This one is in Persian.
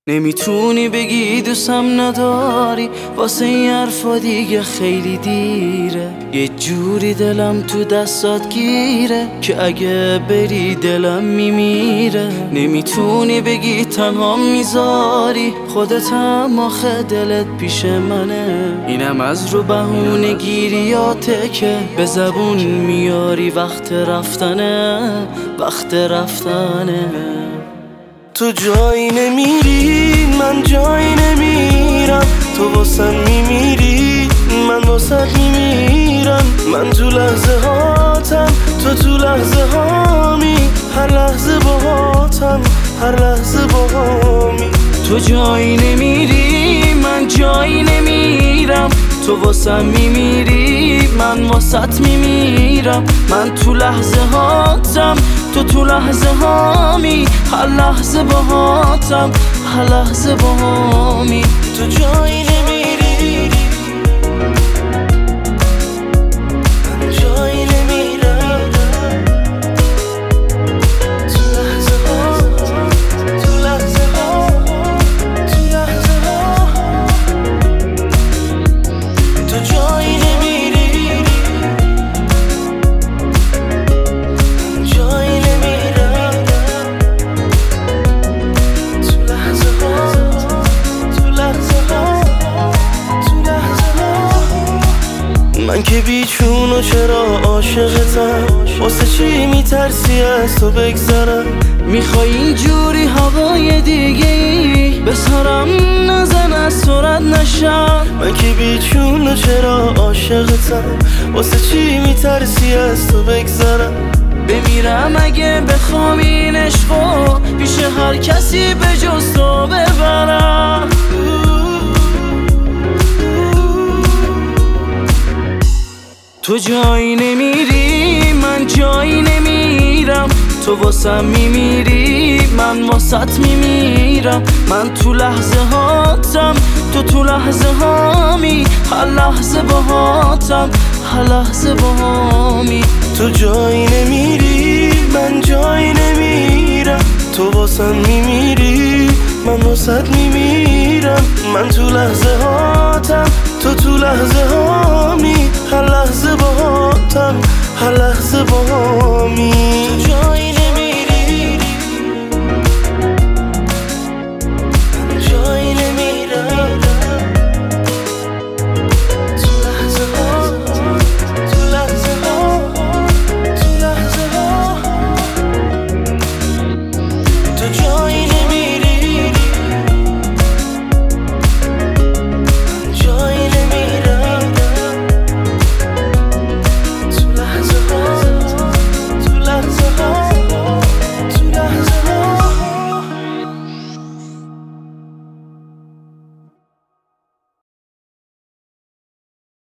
نمیتونی بگی دوستم نداری، واسه این حرفا دیگه خیلی دیره. یه جوری دلم تو دستات گیره که اگه بری دلم میمیره. نمیتونی بگی تنها میذاری، خودت هم آخه دلت پیش منه. اینم از رو بهونه گیریاته که به زبون میاری وقت رفتنه، وقت رفتنه. تو جایی نمیری، من جایی نمیرم. تو واسم میمیری، من واسط میمیرم. من تو لحظه هاتم، تو لحظه هامی. هر لحظه باهاتم، هر لحظه باهامی. تو جایی نمیری، من جایی نمیرم. تو واسم میمیری، من واسط میمیرم. من تو لحظه هاتم، تو لحظه هامی. هر لحظه باهاتم، هر لحظه باهامی. تو جایی نمیری، من جایی نمیرم. تو لحظه ها، تو لحظه ها، تو لحظه ها. تو جایی نمیری، من جایی نمیرم. تو لحظه ها، تو لحظه ها، تو لحظه ها. من که بیچون و چرا عاشقتم، واسه چی میترسی از تو بگذرم؟ میخوای اینجوری هوای دیگه ای به سرم نزن، از صورت نشم. من که بیچون و چرا عاشقتم، واسه چی میترسی از تو بگذرم؟ بمیرم اگه بخوام این عشقو پیش هر کسی به جز تو ببرم. تو جایی نمیری، من جایی نمیرم. تو واسم میمیری، من واسط میمیرم. من تو لحظه هاتم، تو لحظه هامی. هر لحظه باهاتم، هر لحظه باهامی. تو جایی نمیری، من جایی نمیرم. تو واسم میمیری، من واسط میمیرم. من تو لحظه هاتم، تو لحظه هامی. هر لحظه باهاتم، هر لحظه باهامی. تو جایی